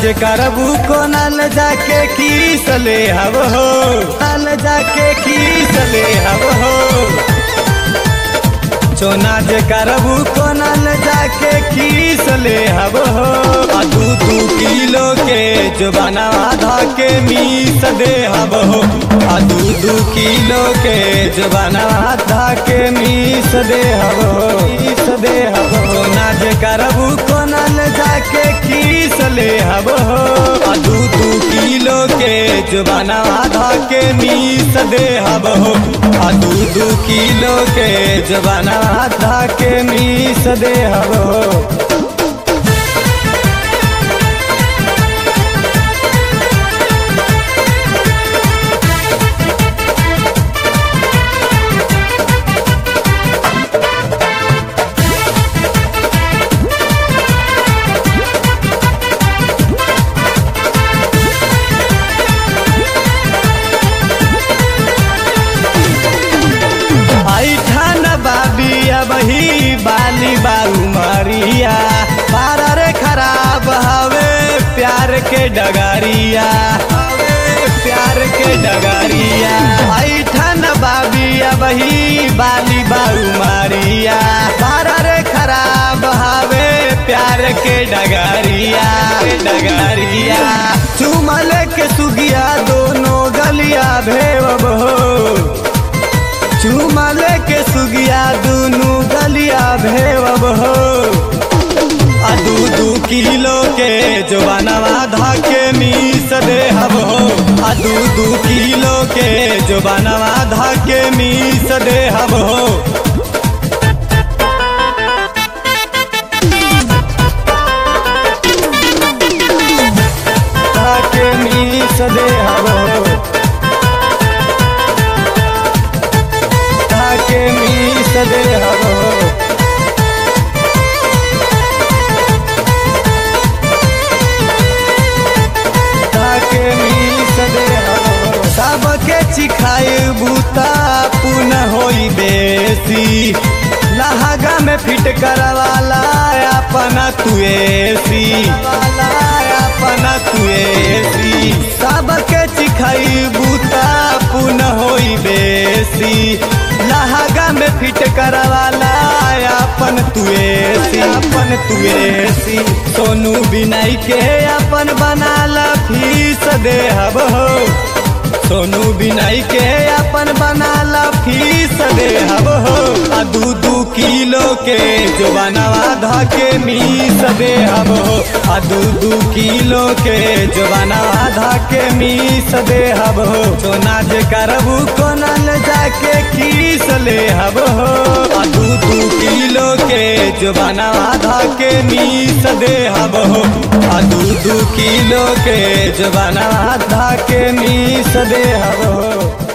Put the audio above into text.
जे करबू कोनल जाके खीस ले हब हो, नल जाके खीस ले हब हो। चोना जे करबू कोनल जाके खीस ले हब हो। आ 2-2 किलो के जुबानवा धाके मीस दे हब हो। आ 2-2 किलो के जुबानवा धाके मीस दे हब हो, मीस दे हब हो। चोना जे करबू कोनल जाके खीस ले हब हो। आ 2-2 किलो के जुबानवा धाके मीस दे हब हो। आ 2-2 किलो के जुबानवा धाके मीस दे हब हो। वही बाली बारू मारिया बारा रे खराब हवे प्यार के डगारिया, हवे प्यार के डगारिया। ऐठन बाबिया वही बाली बारू मारिया बारा रे खराब हवे प्यार के डगारिया, डगारिया। चुमल के सुगिया दोनों गलिया भेवब हो। चुमल के सुगिया दूनू गलिया भेवब हो। आ 2-2 किलो के जुबानवा धाके मीस दे हब हो। आ 2-2 किलो के जुबानवा धाके मीस दे हब हो। धाके मीस दे हब हो। के मीस दे हब हो। के मीस दे हब हो। सबके चिखाए बूता पुन होई बेसी लहगा में फिट करवाला अपना तुएसी, अपना तुएसी। सबके चिखाई बूता पुन होई बेसी लहगा में फिट करवाला अपन तुएसी, अपन तुएसी। सोनू बिनाई के अपन बनाला फीस दे हब हो। सोनू बिनाई के अपन बनाला फीस दे हब हो। आ 2-2 किलो के जुबानवा धाके मीस दे हब हो। आ 2-2 किलो के जुबानवा धाके मीस दे हब हो। चोना जे करबू कोनल जाके खीस ले हब हो। आ 2-2 किलो के जुबानवा धाके मीस दे हब हो। आ 2-2 किलो के जुबानवा धाके मीस दे हब हो।